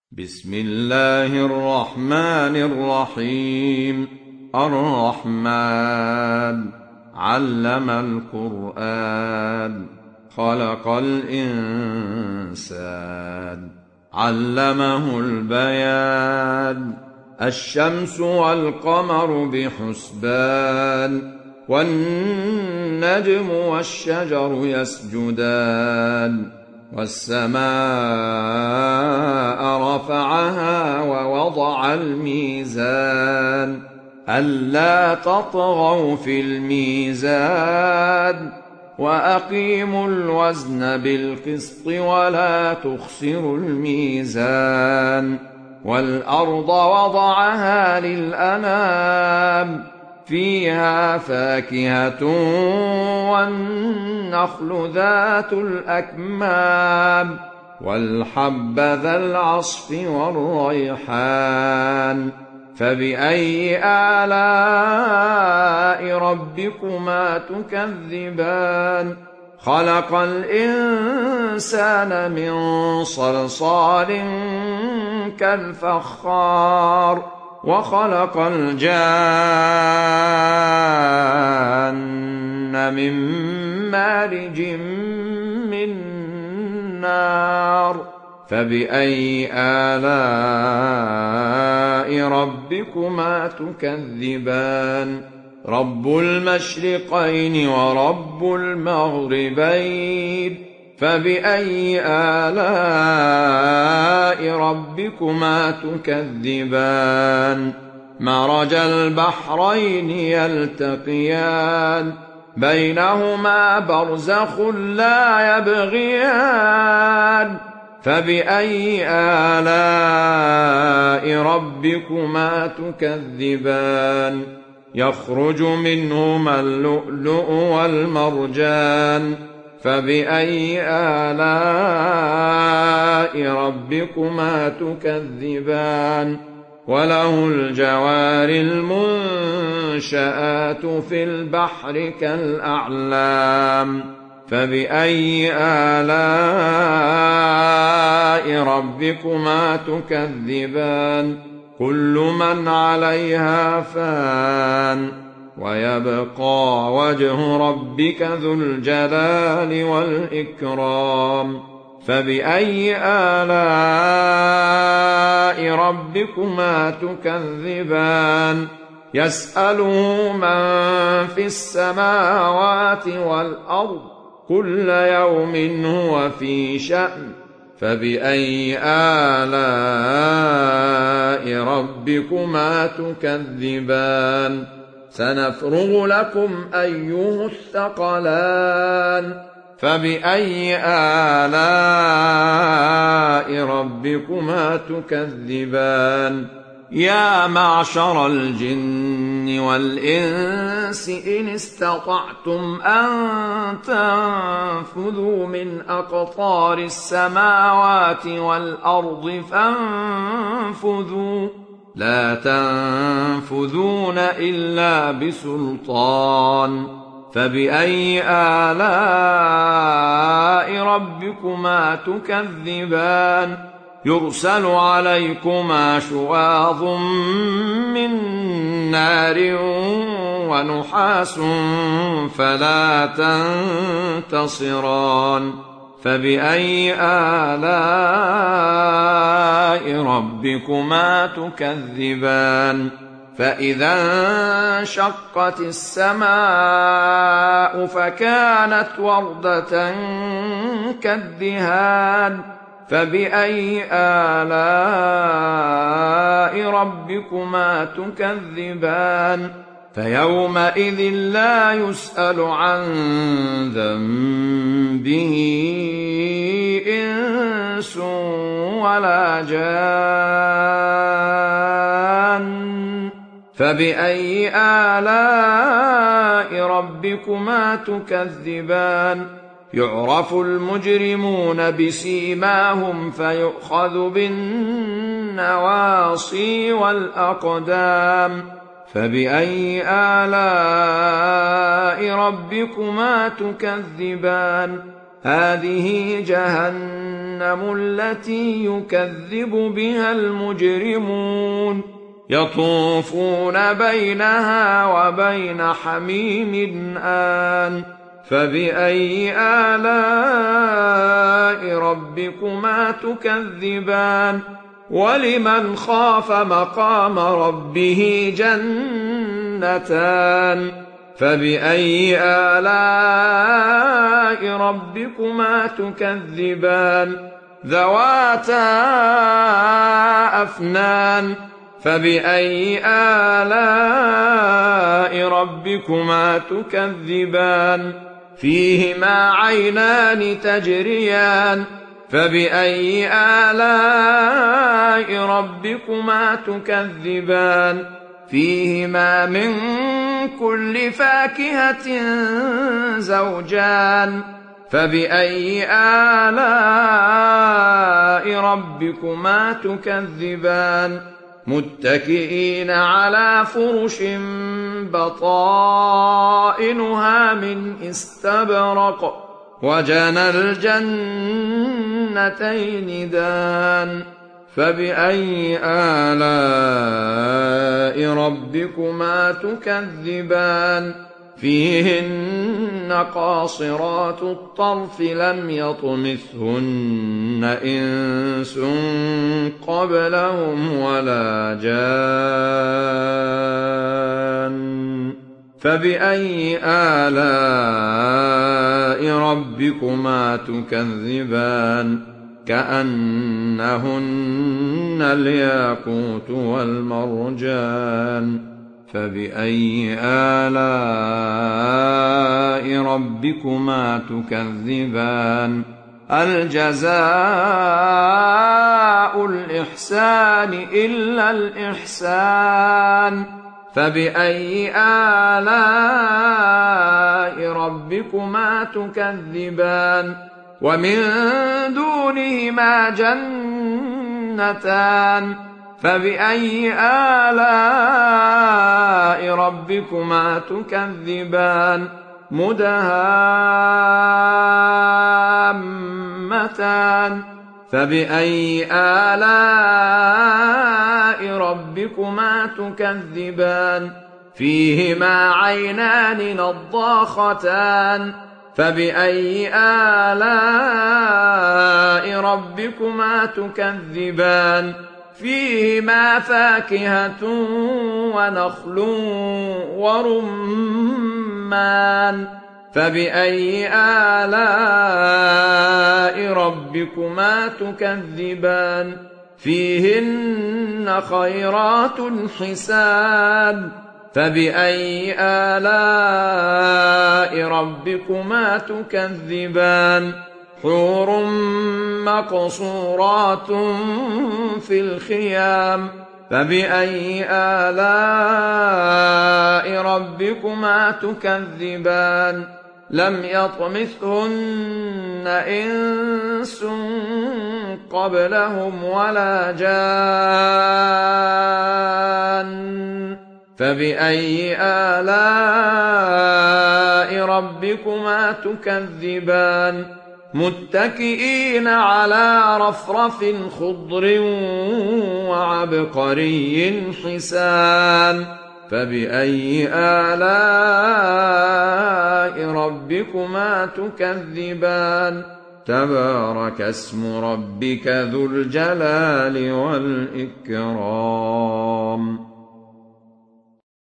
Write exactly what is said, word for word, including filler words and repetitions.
بسم الله الرحمن الرحيم. الرحمن علم القرآن خلق الإنسان علمه البيان. الشمس والقمر بحسبان والنجم والشجر يسجدان والسماء رفعها ووضع الميزان ألا تطغوا في الميزان وأقيموا الوزن بالقسط ولا تخسروا الميزان. والأرض وضعها للأنام فيها فاكهة والنخل ذات الأكمام والحب ذا العصف والريحان. فبأي آلاء ربكما تكذبان؟ خلق الإنسان من صلصال كالفخار وخلق الجان من مارج من نار. فبأي آلاء ربكما تكذبان؟ رب المشرقين ورب المغربين. فبأي آلاء ربكما تكذبان؟ مرج البحرين يلتقيان بينهما برزخ لا يبغيان. فبأي آلاء ربكما تكذبان؟ يخرج منهما اللؤلؤ والمرجان. فبأي آلاء ربكما تكذبان؟ وله الجوار المنشآت في البحر كالأعلام. فبأي آلاء ربكما تكذبان؟ كل من عليها فان ويبقى وجه ربك ذو الجلال والإكرام. فبأي آلاء ربكما تكذبان؟ يسأله من في السماوات والأرض كل يوم هو في شأن. فبأي آلاء ربكما تكذبان؟ سنفرغ لكم أيها الثقلان. فبأي آلاء ربكما تكذبان؟ يا معشر الجن والإنس إن استطعتم أن تنفذوا من أقطار السماوات والأرض فانفذوا لا تنفذون إلا بسلطان. فبأي آلاء ربكما تكذبان؟ يرسل عليكما شواظ من نار ونحاس فلا تنتصران. فبأي آلاء ربكما تكذبان؟ فإذا انشقت السماء فكانت وردة كالدهان. فبأي آلاء ربكما تكذبان؟ فيومئذ لا يسأل عن ذنبه إنس ولا جان. فبأي آلاء ربكما تكذبان؟ يعرف المجرمون بسيماهم فيؤخذ بالنواصي والأقدام. فبأي آلاء ربكما تكذبان؟ هذه جهنم التي يكذب بها المجرمون يطوفون بينها وبين حميم آن فبأي آلاء ربكما تكذبان ولمن خاف مقام ربه جنتان فبأي آلاء ربكما تكذبان ذواتا أفنان فبأي آلاء ربكما تكذبان فيهما عينان تجريان فبأي آلاء ربكما تكذبان فيهما من كل فاكهة زوجان فبأي آلاء ربكما تكذبان متكئين على فرش بطائنها من استبرق وجنى الجنتين دان فبأي آلاء ربكما تكذبان فيهن قاصرات الطرف لم يطمثهن إنس قبلهم ولا جان فبأي آلاء ربكما تكذبان كأنهن الياقوت والمرجان فبأي آلاء ربكما تكذبان الجزاء الإحسان إلا الإحسان فبأي آلاء ربكما تكذبان ومن دونهما جنتان فبأي آلاء ربكما تكذبان مدهامتان فبأي آلاء ربكما تكذبان فيهما عينان نضاختان فبأي آلاء ربكما تكذبان فيهما فاكهة ونخل ورمان فبأي آلاء ربكما تكذبان فيهن خيرات حسان فبأي آلاء ربكما تكذبان حور مقصورات في الخيام فبأي آلاء ربكما تكذبان لم يطمثهن إنس قبلهم ولا جان فبأي آلاء ربكما تكذبان متكئين على رفرف خضر وعبقري حسان فبأي آلاء ربكما تكذبان تبارك اسم ربك ذو الجلال والإكرام.